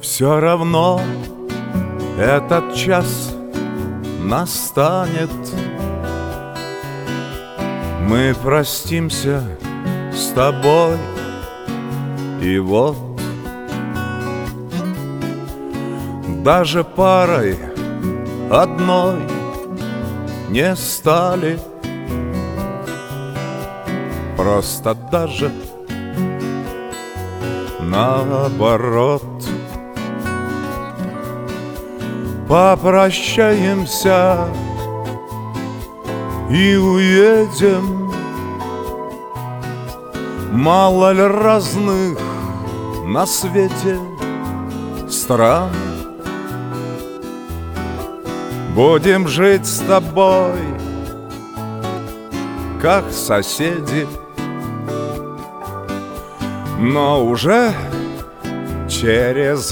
Все равно этот час настанет. Мы простимся с тобой, и вот даже парой одной не стали. Просто даже наоборот. Попрощаемся и уедем. Мало ли разных на свете стран. Будем жить с тобой, как соседи, но уже через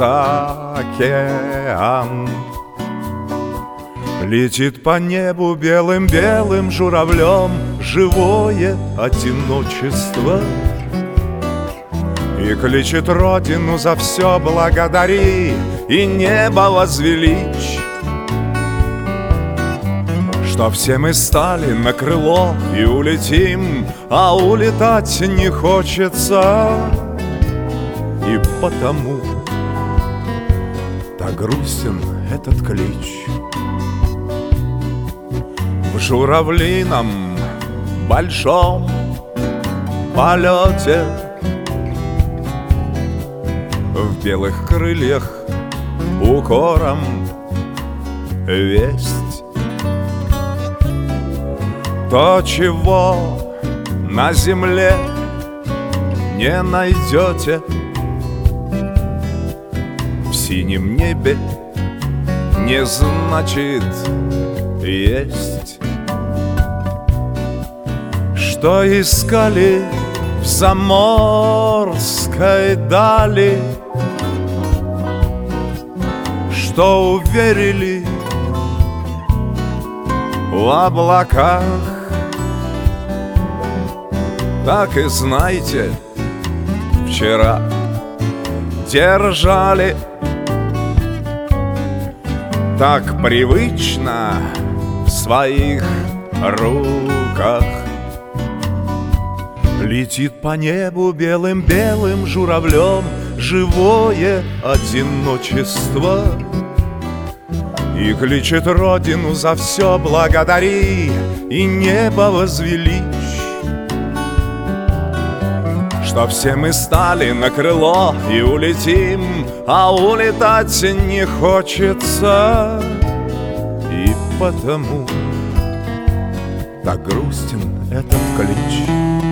океан. Летит по небу белым-белым журавлем живое одиночество и кличет родину за все благодари и небо возвеличь, что все мы стали на крыло и улетим, а улетать не хочется, и потому так грустен этот клич. В журавлином большом полете, в белых крыльях укором весть. То, чего на земле не найдете, в синем небе не значит есть. Что искали в заморской дали, что уверили в облаках, так и знайте, вчера держали так привычно в своих руках. Летит по небу белым-белым журавлем живое одиночество и кличет родину за все благодари и небо возвеличь, что все мы стали на крыло и улетим, а улетать не хочется, и потому так грустен этот клич.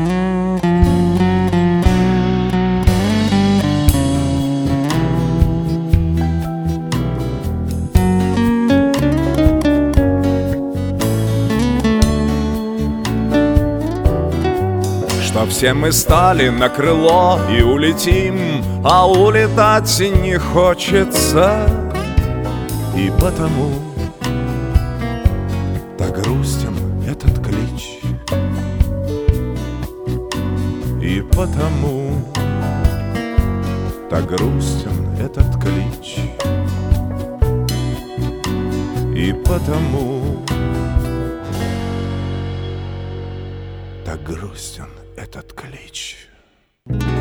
Что все мы стали на крыло и улетим, а улетать не хочется, и потому так грустен этот клич. И потому так грустен этот клич. И потому так грустен этот клич.